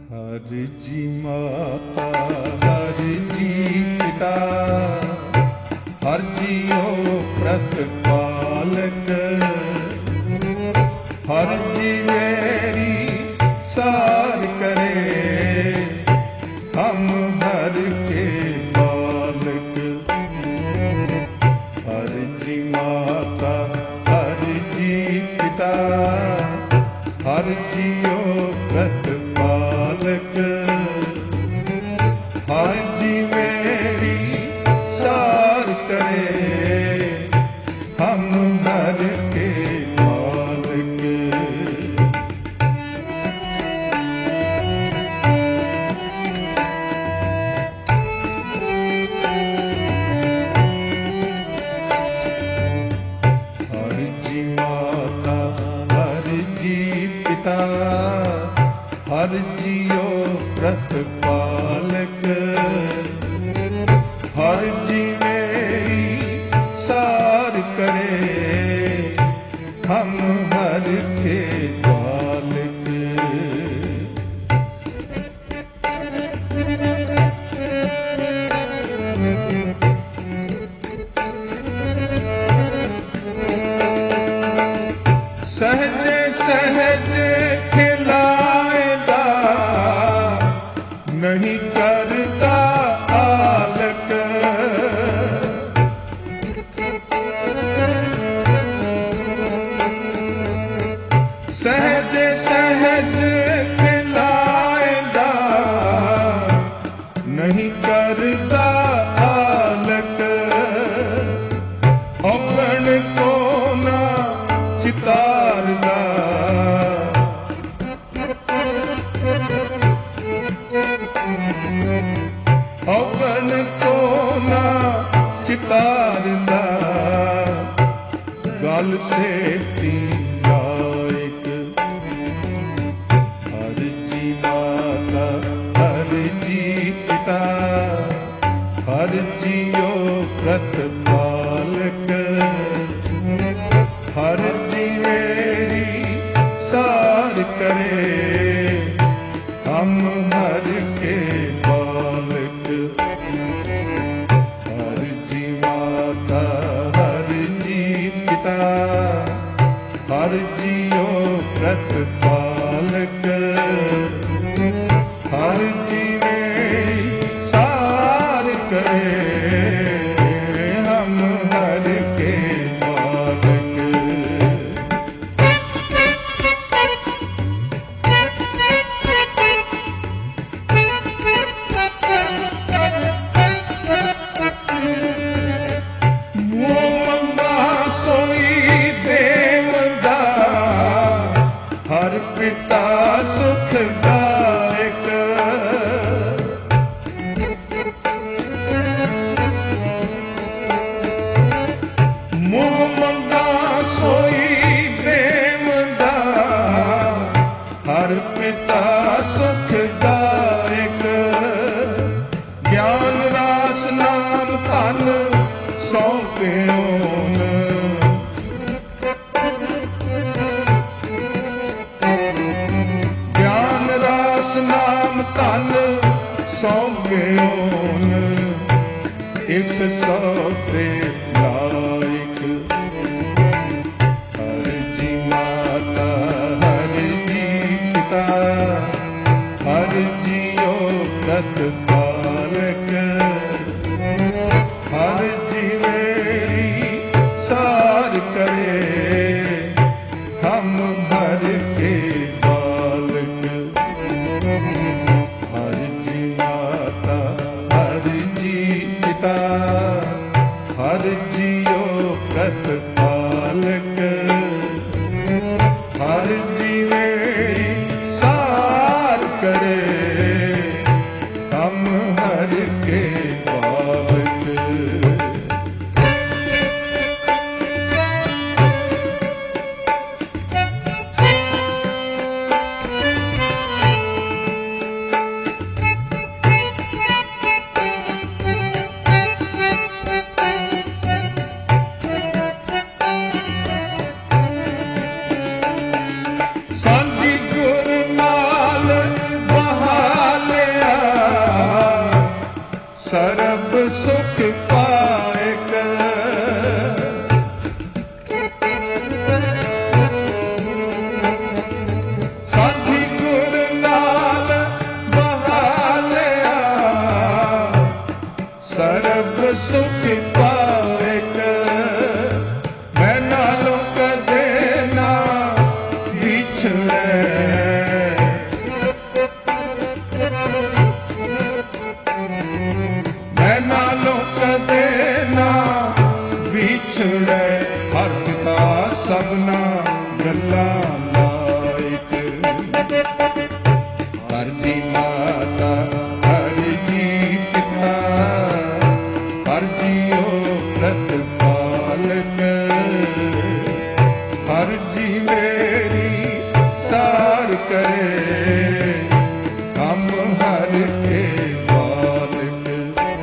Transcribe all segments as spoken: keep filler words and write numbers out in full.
हर जी माता हर जी पिता हर जियो प्रतिपालक हर जी मेरी सार करे हम हर के बालक। हर जी माता हर जी पिता हर जियो प्रतिपालक हर जी मेरी सार करे हम हर के बालक। हर जी माता हर जी पिता हर जियो प्रतिपालक हर जी मेरी सार करे हम हर के बालक। सहज सहज खिलाएगा नहीं करता आलक सहज सहज खिलाएगा नहीं करता आलक। औगण को ना चितारदा औगण को ना चितारदा गल से लायक। हर जी माता हर जी पिता हर जियो प्रतिपालक हर जी मेरी सार करे हम हर के बालक। हर जी माता हर जी पिता हर जियो प्रतिपालक हर जी मेरी सार करे हम हर के बालक। हर पिता सुखदायक मुँह मंगा सोई देवदा हर पिता सुखदायक। ज्ञान रास नाम धन सौंपियो नाम धन सौंपियोन इस सौंपे लायक। हर जी माता हर जी पिता हर जियो प्रतिपालक हर जी मेरी सार करे हम हर के बालक। हर जी माता हर जी पिता हर जियो प्रतिपालक हर जी मेरी सार करे हम हर के बालक। सांझी सुख पावेक मैं नालों कदे ना विछड़े मैं नालों कदे ना विछड़े हर पिता सबना गल्ला लायक हर जी माता हर जी पिता हर जियो प्रतिपालक हर जी मेरी सार करे हम हर के बालक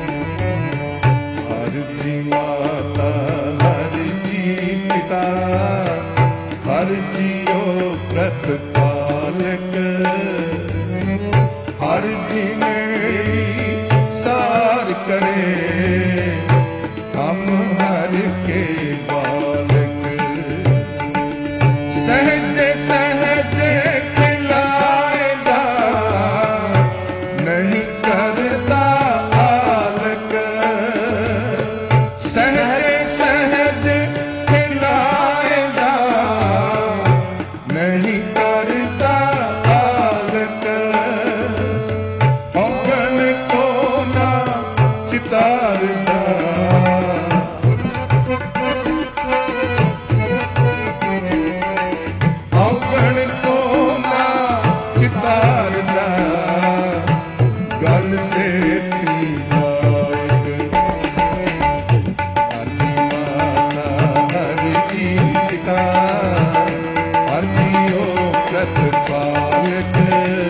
हर जी माता हर जी पिता हर जियो प्रतिपालक हर जी मेरी सार करे हम हर के बालक सहज सहज खिलाएगा नहीं करता आलक सहज सहज खिलाएगा नहीं करता आलक औगण को ना चितारदा औगण को ना चितारदा गल से पी जाएग हर जी माता हर जी पिता हर जियो प्रतिपालक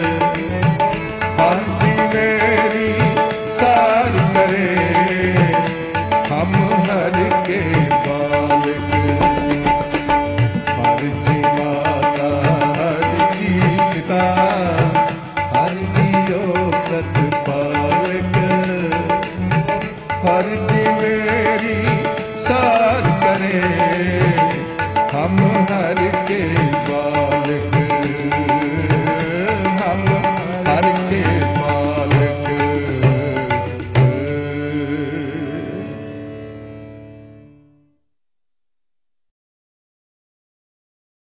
हर जी मेरी सार करे हम हर के बालक हर जी माता हर जी पिता हर जियो प्रतिपालक हर जी मेरी सार करे हम हर के बालक